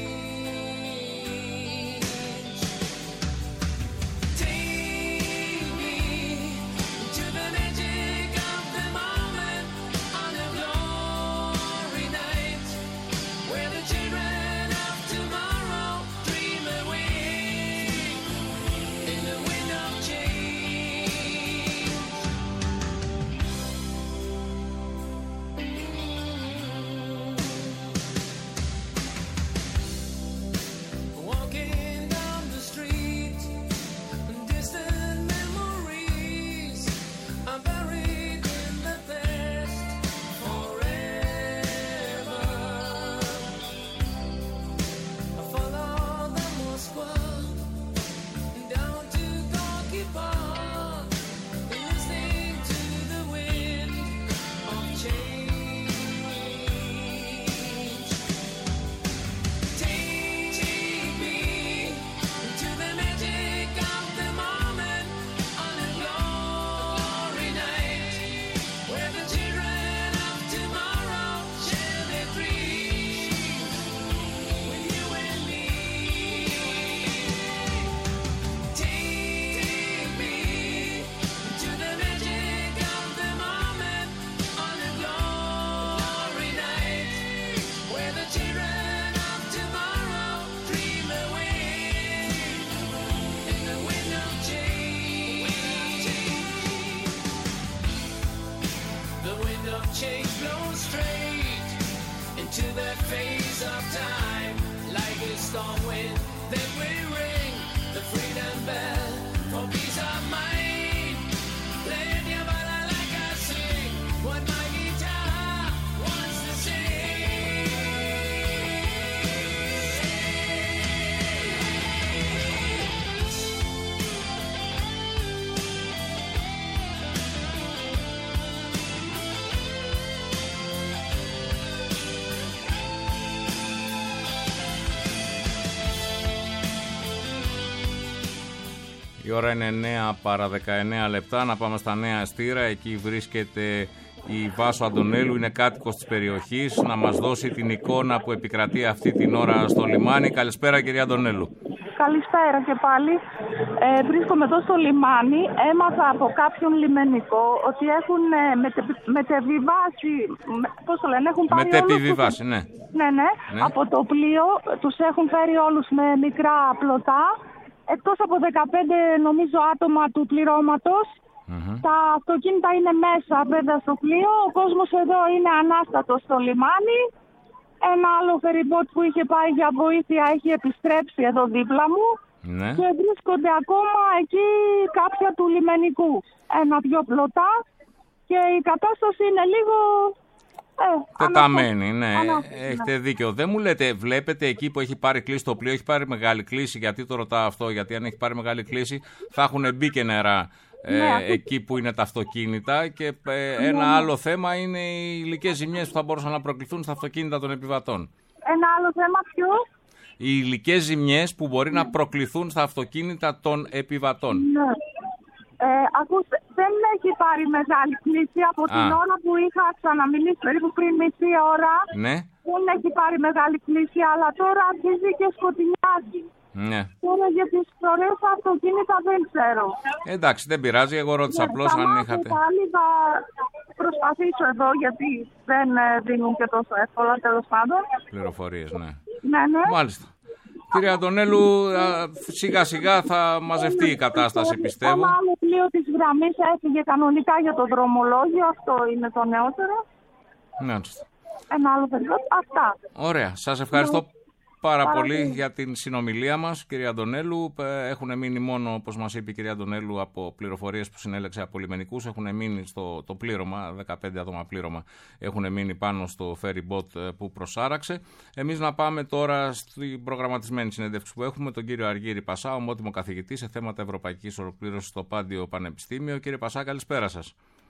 Η ώρα είναι 9 παρά 19 λεπτά. Να πάμε στα νέα αστήρα. Εκεί βρίσκεται η Βάσο Αντωνέλου, είναι κάτοικος της περιοχής, να μας δώσει την εικόνα που επικρατεί αυτή την ώρα στο λιμάνι. Καλησπέρα, κυρία Αντωνέλου. Καλησπέρα και πάλι. Βρίσκομαι εδώ στο λιμάνι. Έμαθα από κάποιον λιμενικό ότι έχουν μετεβιβάσει, πώς το λένε, έχουν πάρει μετεπιβιβάσει, ναι. Ναι. Από το πλοίο τους έχουν φέρει όλους με μικρά πλωτά. Εκτός από 15 νομίζω άτομα του πληρώματος, τα αυτοκίνητα είναι μέσα βέβαια στο πλοίο, ο κόσμος εδώ είναι ανάστατος στο λιμάνι. Ένα άλλο φεριμπότ που είχε πάει για βοήθεια έχει επιστρέψει εδώ δίπλα μου, ναι. Και βρίσκονται ακόμα εκεί κάποια του λιμενικού. 1-2 πλωτά και η κατάσταση είναι λίγο... τεταμένη, ναι. Έχετε δίκιο. Δεν μου λέτε, βλέπετε εκεί που έχει πάρει κλίση το πλοίο, έχει πάρει μεγάλη κλίση, γιατί το ρωτάω αυτό, γιατί αν έχει πάρει μεγάλη κλίση θα έχουν μπει και νερά εκεί που είναι τα αυτοκίνητα και ένα άλλο θέμα είναι οι υλικές ζημιές που θα μπορούσαν να προκληθούν στα αυτοκίνητα των επιβατών. Ένα άλλο θέμα ποιο? Οι υλικές ζημιές που μπορεί να προκληθούν στα αυτοκίνητα των επιβατών. Ναι. Ακούστε, δεν έχει πάρει μεγάλη κλίση από την ώρα που είχα ξαναμιλήσει περίπου πριν μισή ώρα. Ναι. Δεν έχει πάρει μεγάλη κλίση, αλλά τώρα αρχίζει και σκοτεινιάζει. Ναι. Τώρα για τις φορές αυτοκίνητα δεν ξέρω. Εντάξει, δεν πειράζει, εγώ ρώτησα απλώς αν είχατε. Πάλι θα προσπαθήσω εδώ, γιατί δεν δίνουν και τόσο εύκολα, τέλος πάντων. Πληροφορίες, ναι. Ναι. Μάλιστα. Κύριε Αντωνέλου, σιγά σιγά θα μαζευτεί η κατάσταση, πιστεύω. Ένα άλλο πλοίο της γραμμής έφυγε κανονικά για το δρομολόγιο, αυτό είναι το νεότερο. Ναι. Ένα άλλο παιδί, αυτά. Ωραία, σας ευχαριστώ πάρα πολύ για την συνομιλία μας, κυρία Αντωνέλου. Έχουν μείνει μόνο, όπως μας είπε η κυρία Αντωνέλου, από πληροφορίες που συνέλεξε από λιμενικούς, έχουν μείνει στο πλήρωμα, 15 άτομα πλήρωμα έχουν μείνει πάνω στο ferry boat που προσάραξε. Εμείς να πάμε τώρα στην προγραμματισμένη συνέντευξη που έχουμε τον κύριο Αργύρη Πασά, ομότιμο καθηγητή σε θέματα ευρωπαϊκής ολοκλήρωσης στο Πάντιο Πανεπιστήμιο. Κύριε Πασά, καλησπέρα σας.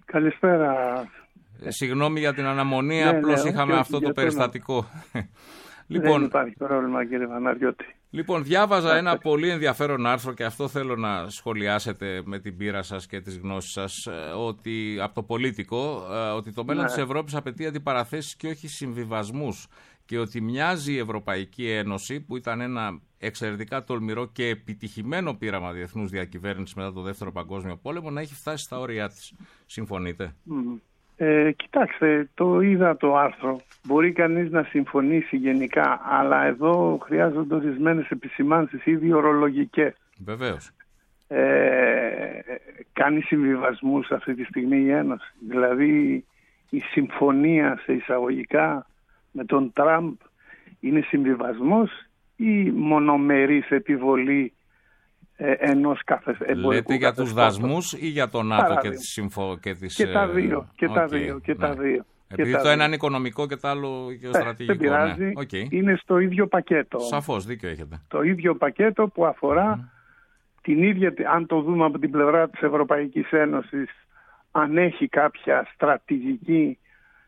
Καλησπέρα. Συγγνώμη για την αναμονή, απλώς είχαμε αυτό το περιστατικό. Δεν υπάρχει πρόβλημα, κύριε Βαναριώτη. Λοιπόν, διάβαζα ένα πολύ ενδιαφέρον άρθρο και αυτό θέλω να σχολιάσετε με την πείρα σας και τις γνώσεις σας, ότι από το Πολίτικο, ότι το μέλλον της Ευρώπης απαιτεί αντιπαραθέσεις και όχι συμβιβασμούς και ότι μοιάζει η Ευρωπαϊκή Ένωση, που ήταν ένα εξαιρετικά τολμηρό και επιτυχημένο πείραμα διεθνούς διακυβέρνησης μετά το Δεύτερο Παγκόσμιο Πόλεμο, να έχει φτάσει στα όρια της. Συμφωνείτε? Κοιτάξτε, το είδα το άρθρο. Μπορεί κανείς να συμφωνήσει γενικά, αλλά εδώ χρειάζονται ορισμένες επισημάνσεις ήδη ορολογικές. Βεβαίως. Κάνει συμβιβασμούς αυτή τη στιγμή η Ένωση. Δηλαδή η συμφωνία σε εισαγωγικά με τον Τραμπ είναι συμβιβασμός ή μονομερής επιβολή ενός κάθε εμπορικού? Λέτε για τους δασμούς ή για τον ΝΑΤΟ και τις Και τα δύο. Επειδή το ένα είναι οικονομικό και το άλλο γεωστρατηγικό. Δεν πειράζει, είναι στο ίδιο πακέτο. Σαφώς, δίκιο έχετε. Το ίδιο πακέτο που αφορά την ίδια, αν το δούμε από την πλευρά της Ευρωπαϊκής Ένωσης, αν έχει κάποια στρατηγική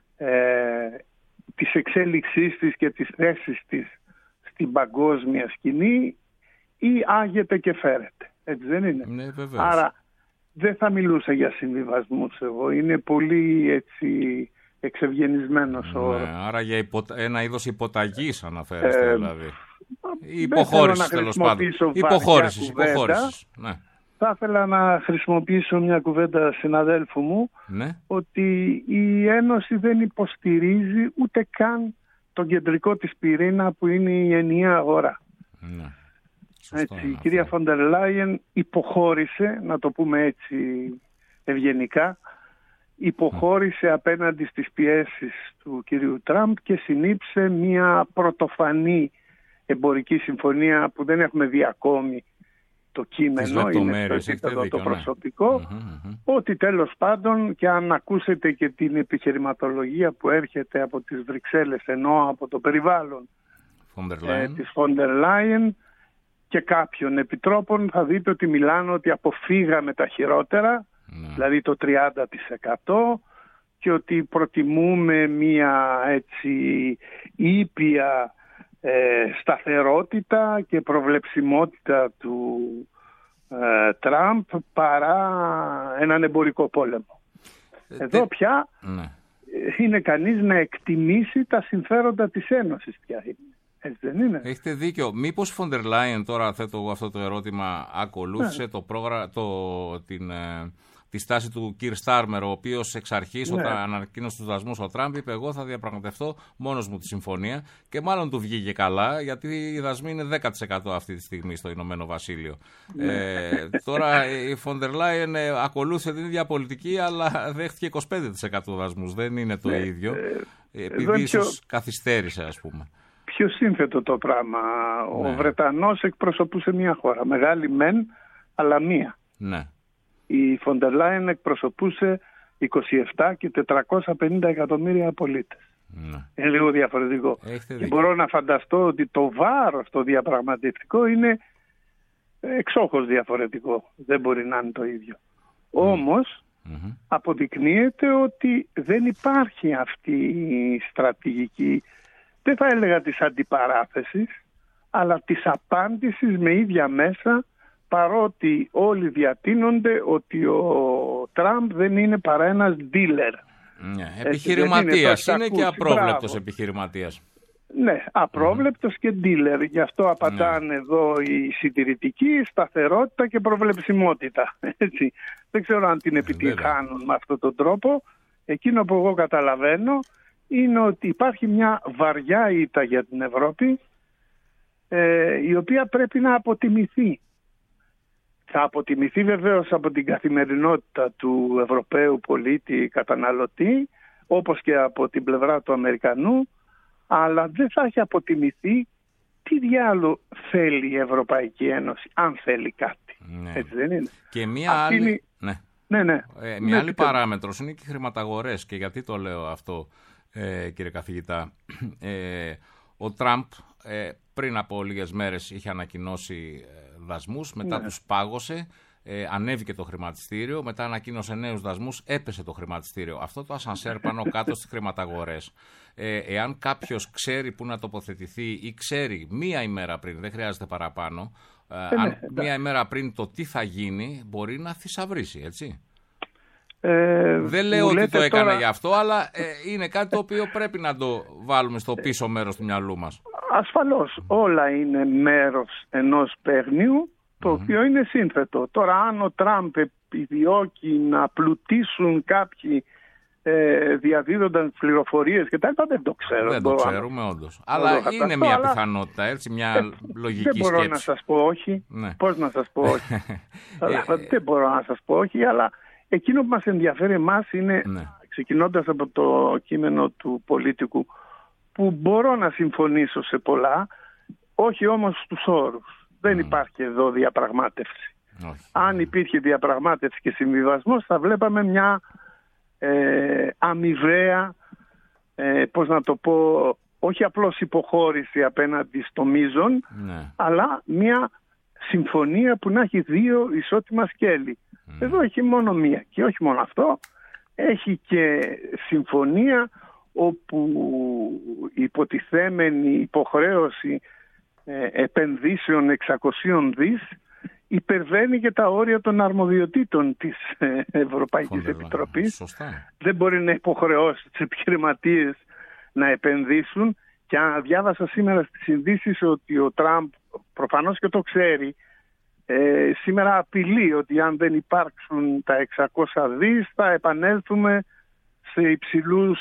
της εξέλιξής της και της θέσης της στην παγκόσμια σκηνή, ή άγεται και φέρεται. Έτσι δεν είναι? Ναι, βεβαίως. Άρα δεν θα μιλούσα για συμβιβασμούς εγώ. Είναι πολύ έτσι εξευγενισμένος ο όρος. Άρα για ένα είδος υποταγής αναφέρεστε δηλαδή. Υποχώρησης τέλος πάντων. Υποχώρησης. Ναι. Θα ήθελα να χρησιμοποιήσω μια κουβέντα συναδέλφου μου, ότι η Ένωση δεν υποστηρίζει ούτε καν τον κεντρικό της πυρήνα που είναι η ενιαία αγορά. Ναι. Έτσι, η κυρία Φόντερ Λάιεν υποχώρησε, να το πούμε έτσι ευγενικά, υποχώρησε απέναντι στις πιέσεις του κυρίου Τραμπ και συνήψε μια πρωτοφανή εμπορική συμφωνία που δεν έχουμε δει ακόμη το κείμενο, είναι στο επίπεδο το προσωπικό, ότι τέλος πάντων, και αν ακούσετε και την επιχειρηματολογία που έρχεται από τις Βρυξέλλες, ενώ από το περιβάλλον της Φόντερ Λάιεν και κάποιων επιτρόπων, θα δείτε ότι μιλάνε ότι αποφύγαμε τα χειρότερα, δηλαδή το 30%, και ότι προτιμούμε μια έτσι ήπια σταθερότητα και προβλεψιμότητα του Τραμπ παρά έναν εμπορικό πόλεμο. Εδώ πια είναι κανείς να εκτιμήσει τα συμφέροντα της Ένωσης πια. Έτσι δεν είναι? Έχετε δίκιο. Μήπως η Φόντερ Λάιεν, τώρα θέτω εγώ αυτό το ερώτημα, ακολούθησε τη στάση του Κιρ Στάρμερ, ο οποίος εξ αρχής όταν ανακοίνωσε τους δασμούς ο Τραμπ είπε εγώ θα διαπραγματευτώ μόνος μου τη συμφωνία, και μάλλον του βγήκε καλά, γιατί οι δασμοί είναι 10% αυτή τη στιγμή στο Ηνωμένο Βασίλειο. Τώρα η Φόντερ Λάιεν ακολούθησε την ίδια πολιτική, αλλά δέχτηκε 25% δασμούς. Δεν είναι το ίδιο, επειδή ίσως καθυστέρησε, ας πούμε. Πιο σύνθετο το πράγμα. Ο Βρετανός εκπροσωπούσε μια χώρα, μεγάλη μεν, αλλά μία. Ναι. Η Φόντερ Λάιεν εκπροσωπούσε 27 και 450 εκατομμύρια πολίτες. Είναι λίγο διαφορετικό. Και μπορώ να φανταστώ ότι το βάρος το διαπραγματευτικό είναι εξόχως διαφορετικό. Δεν μπορεί να είναι το ίδιο. Όμως αποδεικνύεται ότι δεν υπάρχει αυτή η στρατηγική, δεν θα έλεγα της αντιπαράθεσης, αλλά της απάντησης με ίδια μέσα, παρότι όλοι διατείνονται ότι ο Τραμπ δεν είναι παρά ένας dealer. Επιχειρηματίας είναι και απρόβλεπτος επιχειρηματίας. Ναι, απρόβλεπτος και dealer. Γι' αυτό απαντάνε εδώ οι συντηρητικοί, σταθερότητα και προβλεψιμότητα. Έτσι. Δεν ξέρω αν την επιτυγχάνουν με αυτόν τον τρόπο. Εκείνο που εγώ καταλαβαίνω είναι ότι υπάρχει μια βαριά ήττα για την Ευρώπη, η οποία πρέπει να αποτιμηθεί. Θα αποτιμηθεί βεβαίως από την καθημερινότητα του Ευρωπαίου πολίτη καταναλωτή, όπως και από την πλευρά του Αμερικανού, αλλά δεν θα έχει αποτιμηθεί τι διάλογο θέλει η Ευρωπαϊκή Ένωση, αν θέλει κάτι. Έτσι δεν είναι? Και μία άλλη, μια άλλη παράμετρος είναι και οι χρηματαγορές. Και γιατί το λέω αυτό, κύριε καθηγητά? Ο Τραμπ πριν από λίγες μέρες είχε ανακοινώσει δασμούς, μετά τους πάγωσε. ανέβηκε το χρηματιστήριο, μετά ανακοίνωσε νέους δασμούς, έπεσε το χρηματιστήριο. Αυτό το ασανσέρ πάνω κάτω στις χρηματαγορές, εάν κάποιος ξέρει πού να τοποθετηθεί ή ξέρει μία ημέρα πριν, δεν χρειάζεται παραπάνω, αν μία ημέρα πριν το τι θα γίνει, μπορεί να θησαυρίσει, έτσι. Δεν λέω ότι το έκανε τώρα γι' αυτό, αλλά είναι κάτι το οποίο πρέπει να το βάλουμε στο πίσω μέρος του μυαλού μας. Ασφαλώς, όλα είναι μέρος ενός παιχνιού, το οποίο είναι σύνθετο. Τώρα, αν ο Τραμπ επιδιώκει να πλουτίσουν κάποιοι διαδίδοντας πληροφορίες και τα λοιπά, δεν το ξέρω. Δεν το ξέρουμε όντως. Αλλά είναι μια πιθανότητα, έτσι, μια λογική σκέψη. Δεν μπορώ να σας πω όχι. Ναι. Πώς να σας πω όχι. Δεν μπορώ να σας πω όχι, αλλά εκείνο που μας ενδιαφέρει εμάς είναι, ξεκινώντας από το κείμενο του Πολίτικου, που μπορώ να συμφωνήσω σε πολλά, όχι όμως στους όρους. Δεν υπάρχει εδώ διαπραγμάτευση. Αν υπήρχε διαπραγμάτευση και συμβιβασμός, θα βλέπαμε μια αμοιβαία, πώς να το πω, όχι απλώς υποχώρηση απέναντι στο μείζον, αλλά μια συμφωνία που να έχει δύο ισότιμα σκέλη. Εδώ έχει μόνο μία, και όχι μόνο αυτό, έχει και συμφωνία όπου η υποτιθέμενη υποχρέωση επενδύσεων 600 δις υπερβαίνει και τα όρια των αρμοδιοτήτων της Ευρωπαϊκής Επιτροπής. Σωστά. Δεν μπορεί να υποχρεώσει τους επιχειρηματίες να επενδύσουν, και διάβασα σήμερα στις ειδήσεις ότι ο Τραμπ, προφανώς και το ξέρει, σήμερα απειλεί ότι αν δεν υπάρξουν τα 600 δις θα επανέλθουμε σε υψηλούς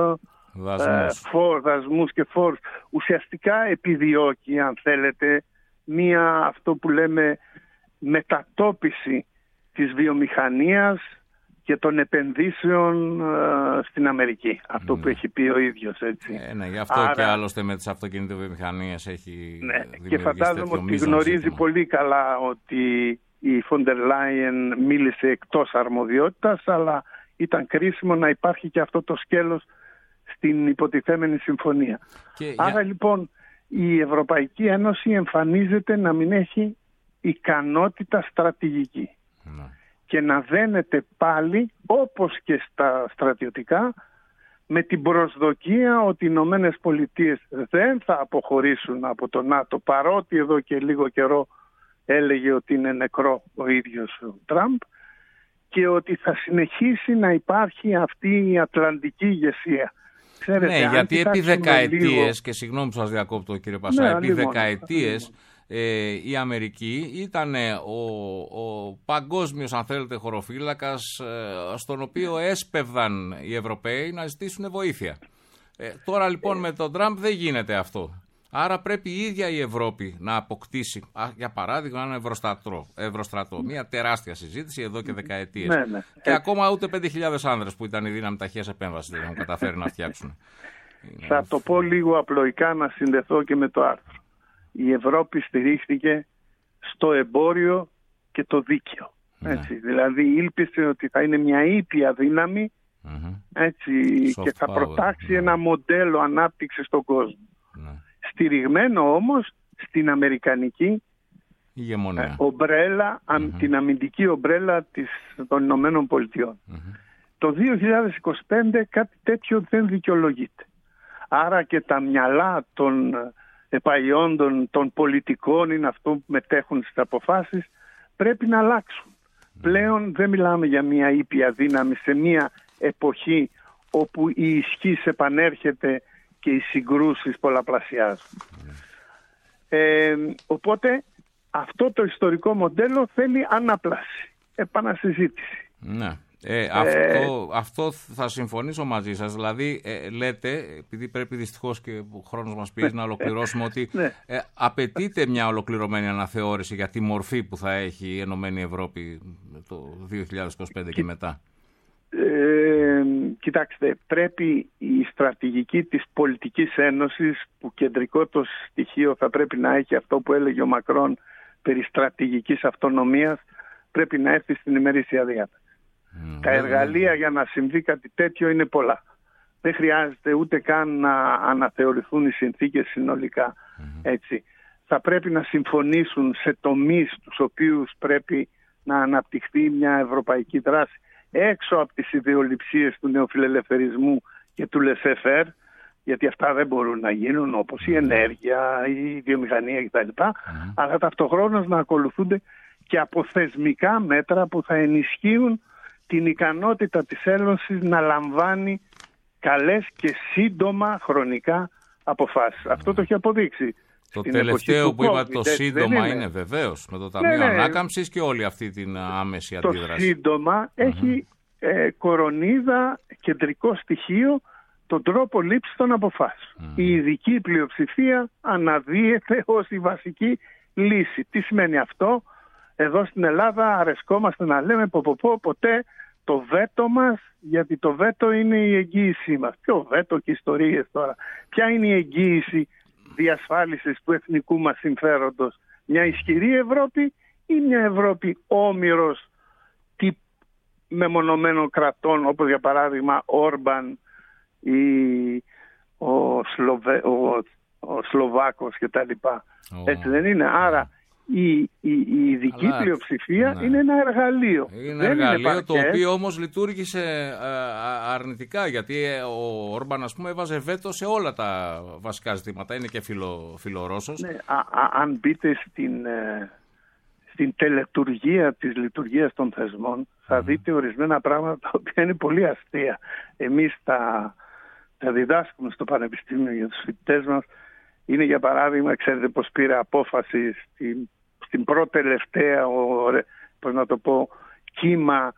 δασμούς και φόρους. Ουσιαστικά επιδιώκει, αν θέλετε, αυτό που λέμε μετατόπιση της βιομηχανίας και των επενδύσεων στην Αμερική. Αυτό που έχει πει ο ίδιος, έτσι. Γι' αυτό και άλλωστε με τις αυτοκινητοβιομηχανίες έχει δημιουργήσει. Και φαντάζομαι ότι γνωρίζει πολύ καλά ότι η Φόντερ Λάιεν μίλησε εκτός αρμοδιότητας, αλλά ήταν κρίσιμο να υπάρχει και αυτό το σκέλος στην υποτιθέμενη συμφωνία. Άρα λοιπόν η Ευρωπαϊκή Ένωση εμφανίζεται να μην έχει ικανότητα στρατηγική και να δένεται πάλι, όπως και στα στρατιωτικά, με την προσδοκία ότι οι Ηνωμένες Πολιτείες δεν θα αποχωρήσουν από το ΝΑΤΟ, παρότι εδώ και λίγο καιρό έλεγε ότι είναι νεκρό ο ίδιος ο Τραμπ, και ότι θα συνεχίσει να υπάρχει αυτή η ατλαντική ηγεσία. Ξέρετε, γιατί επί δεκαετίες, και συγγνώμη που σας διακόπτω κύριε Πασά, επί δεκαετίες η Αμερική ήταν ο παγκόσμιος, αν θέλετε, χωροφύλακας, στον οποίο έσπευδαν οι Ευρωπαίοι να ζητήσουν βοήθεια. Τώρα λοιπόν με τον Τραμπ δεν γίνεται αυτό. Άρα πρέπει η ίδια η Ευρώπη να αποκτήσει, για παράδειγμα, ένα ευρωστρατό. Μια τεράστια συζήτηση εδώ και δεκαετίες. Και ακόμα ούτε 5.000 άνδρες που ήταν η δύναμη ταχείας επέμβασης δεν έχουν καταφέρει να φτιάξουν. Θα το πω λίγο απλοϊκά, να συνδεθώ και με το άρθρο. Η Ευρώπη στηρίχθηκε στο εμπόριο και το δίκαιο. Έτσι. Δηλαδή ήλπισε ότι θα είναι μια ήπια δύναμη, έτσι, και θα προτάξει ένα μοντέλο ανάπτυξης στον κόσμο. Στηριγμένο όμως στην αμερικανική ομπρέλα, την αμυντική ομπρέλα των Ηνωμένων Πολιτειών. Το 2025 κάτι τέτοιο δεν δικαιολογείται. Άρα και τα μυαλά των επαϊόντων, των πολιτικών, είναι αυτό που μετέχουν στις αποφάσεις, πρέπει να αλλάξουν. Πλέον δεν μιλάμε για μια ήπια δύναμη σε μια εποχή όπου η ισχύς επανέρχεται και οι συγκρούσεις πολλαπλασιάζουν. Οπότε αυτό το ιστορικό μοντέλο θέλει ανάπλαση, επανασυζήτηση. Ναι. Αυτό θα συμφωνήσω μαζί σας. Δηλαδή λέτε, επειδή πρέπει δυστυχώς και ο χρόνος μας πιέζει να ολοκληρώσουμε, ότι απαιτείται μια ολοκληρωμένη αναθεώρηση για τη μορφή που θα έχει η Ενωμένη Ευρώπη το 2025 και μετά. Κοιτάξτε, πρέπει η στρατηγική της πολιτικής ένωσης, που κεντρικό το στοιχείο θα πρέπει να έχει αυτό που έλεγε ο Μακρόν περί στρατηγικής αυτονομίας, πρέπει να έρθει στην ημερήσια διάταξη. Τα εργαλεία για να συμβεί κάτι τέτοιο είναι πολλά. Δεν χρειάζεται ούτε καν να αναθεωρηθούν οι συνθήκες συνολικά. Έτσι. Θα πρέπει να συμφωνήσουν σε τομείς τους οποίους πρέπει να αναπτυχθεί μια ευρωπαϊκή δράση έξω από τις ιδεολειψίες του νεοφιλελευθερισμού και του laissez-faire, γιατί αυτά δεν μπορούν να γίνουν, όπως η ενέργεια, η βιομηχανία κτλ. Αλλά ταυτοχρόνως να ακολουθούνται και από θεσμικά μέτρα που θα ενισχύουν την ικανότητα της Ένωσης να λαμβάνει καλές και σύντομα χρονικά αποφάσεις. Αυτό το έχει αποδείξει. Το τελευταίο που είπα, το σύντομα, είναι βεβαίως με το Ταμείο Ανάκαμψης και όλη αυτή την άμεση αντίδραση. Το σύντομα έχει κορονίδα, κεντρικό στοιχείο, τον τρόπο λήψης των αποφάσεων. Η ειδική πλειοψηφία αναδύεται ως η βασική λύση. Τι σημαίνει αυτό? Εδώ στην Ελλάδα αρεσκόμαστε να λέμε ποτέ το βέτο μας, γιατί το βέτο είναι η εγγύησή μας. Ποιο βέτο και ιστορίες τώρα? Ποια είναι η εγγύηση διασφάλισης του εθνικού μας συμφέροντος? Μια ισχυρή Ευρώπη ή μια Ευρώπη όμηρος μεμονωμένων κρατών, όπως για παράδειγμα Όρμπαν ή ο Σλοβάκος κτλ. Έτσι δεν είναι? Άρα η ειδική πλειοψηφία είναι ένα εργαλείο. Είναι ένα εργαλείο το οποίο όμως λειτουργήσε αρνητικά, γιατί ο Όρμπαν, ας πούμε, έβαζε βέτο σε όλα τα βασικά ζητήματα. Είναι και φιλορώσος. Ναι, αν μπείτε στην τελετουργία της λειτουργίας των θεσμών, θα δείτε ορισμένα πράγματα τα οποία είναι πολύ αστεία. Εμείς τα διδάσκουμε στο Πανεπιστήμιο για τους φοιτητές μας. Είναι, για παράδειγμα, ξέρετε πως πήρε απόφαση στην πρώτη τελευταία, πώς να το πω, κύμα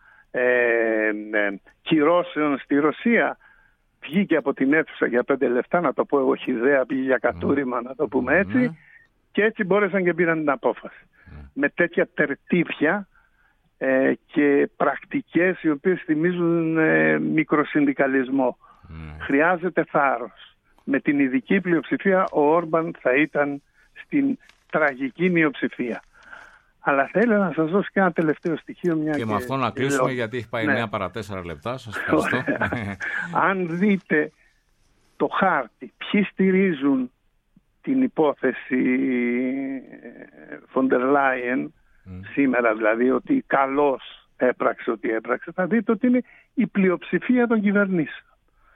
κυρώσεων στη Ρωσία. Βγήκε από την αίθουσα για 5 λεπτά, να το πω εγώ χυδαία, πήγε για κατούριμα, να το πούμε έτσι, και έτσι μπόρεσαν και πήραν την απόφαση. Με τέτοια τερτίφια και πρακτικές οι οποίες θυμίζουν μικροσυνδικαλισμό. Χρειάζεται θάρρος. Με την ειδική πλειοψηφία ο Όρμπαν θα ήταν στην τραγική μειοψηφία. Αλλά θέλω να σας δώσω και ένα τελευταίο στοιχείο. Και με αυτό να κλείσουμε, γιατί έχει πάει 9 παρά 4 λεπτά. Σας ευχαριστώ. Αν δείτε το χάρτη, ποιοι στηρίζουν την υπόθεση Φοντερ Λάιεν σήμερα, δηλαδή ότι καλώς έπραξε ό,τι έπραξε, θα δείτε ότι είναι η πλειοψηφία των κυβερνήσεων.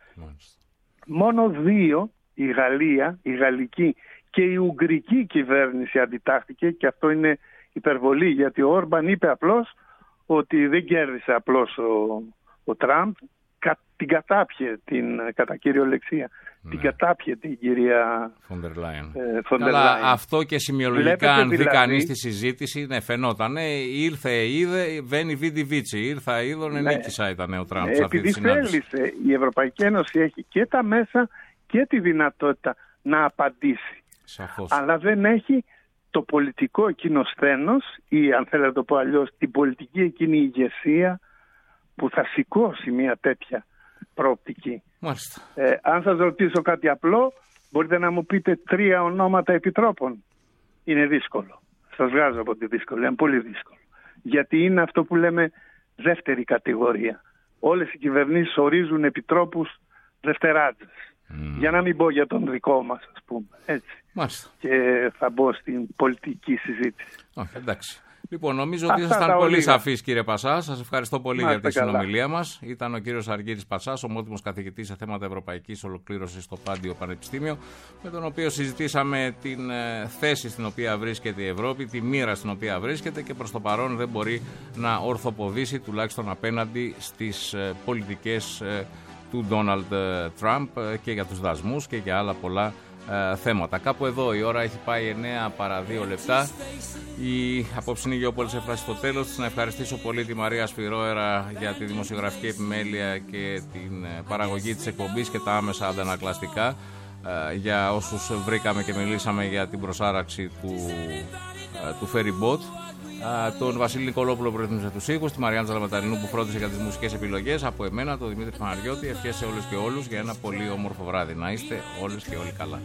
Μόνο 2, η Γαλλία, η γαλλική και η ουγγρική κυβέρνηση αντιτάχθηκε, και αυτό είναι υπερβολή, γιατί ο Όρμπαν είπε απλώς ότι δεν κέρδισε απλώς ο Τραμπ, την κατάπιε κατά κυριολεξία, την κατάπιε την κυρία Φοντερ Λάιεν. Αλλά αυτό και σημειολογικά, αν δει κανείς τη συζήτηση, φαινόταν. Ήρθε, είδε, βαίνει βίντι βίτσι. Ήρθα, είδον, νίκησα ήταν ο Τραμπ. Επειδή θέλησε, η Ευρωπαϊκή Ένωση έχει και τα μέσα και τη δυνατότητα να απαντήσει. Σαφώς. Αλλά δεν έχει το πολιτικό εκείνο σθένος, ή αν θέλετε να το πω αλλιώς, την πολιτική εκείνη ηγεσία που θα σηκώσει μια τέτοια προοπτική. Μάλιστα. Αν σας ρωτήσω κάτι απλό, μπορείτε να μου πείτε 3 ονόματα επιτρόπων? Είναι δύσκολο. Σας βγάζω από τη δυσκολία, είναι πολύ δύσκολο. Γιατί είναι αυτό που λέμε δεύτερη κατηγορία. Όλες οι κυβερνήσεις ορίζουν επιτρόπους δευτεράτζες. Για να μην πω για τον δικό μας, ας πούμε. Έτσι. Μάλιστα. Και θα μπω στην πολιτική συζήτηση. Εντάξει. Λοιπόν, νομίζω ότι ήσασταν πολύ σαφείς, κύριε Πασά. Σας ευχαριστώ πολύ για τη συνομιλία μας. Ήταν ο κύριος Αργύρης Πασάς, ομότιμος καθηγητής σε θέματα ευρωπαϊκής ολοκλήρωσης στο Πάντιο Πανεπιστήμιο, με τον οποίο συζητήσαμε την θέση στην οποία βρίσκεται η Ευρώπη, τη μοίρα στην οποία βρίσκεται, και προς το παρόν δεν μπορεί να ορθοποδήσει, τουλάχιστον απέναντι στις πολιτικές του Ντόναλντ Τραμπ και για τους δασμούς και για άλλα πολλά θέματα. Κάπου εδώ η ώρα έχει πάει 9 παρά 2 λεπτά. Η απόψινή Γεώπολης έφτασε στο τέλος της. Να ευχαριστήσω πολύ τη Μαρία Σπυρόερα για τη δημοσιογραφική επιμέλεια και την παραγωγή της εκπομπής και τα άμεσα αντανακλαστικά. Για όσους βρήκαμε και μιλήσαμε για την προσάραξη του Ferry Boat. Τον Βασίλη Νικολόπουλο που ρύθμισε τους ήχους, τη Μαριάννα Ζαλαματαρινού που φρόντισε για τις μουσικές επιλογές, από εμένα, τον Δημήτρη Παναγιώτη. Ευχές σε όλες και όλους για ένα πολύ όμορφο βράδυ. Να είστε όλες και όλοι καλά.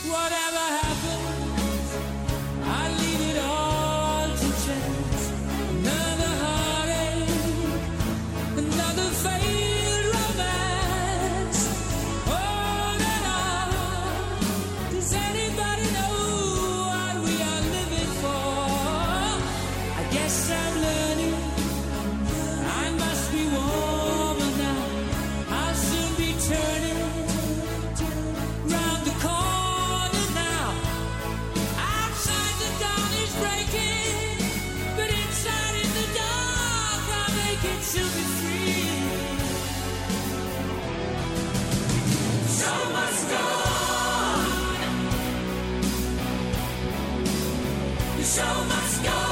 Whatever happens, I leave it all to chance. Another heartache, another failed romance. On and on. Does anybody know what we are living for? I guess I'm learning. I must be warmer now. I'll soon be turning round the corner now. Outside the dawn is breaking, but inside in the dark I'll make it to be free. Show must go on. The show must go on.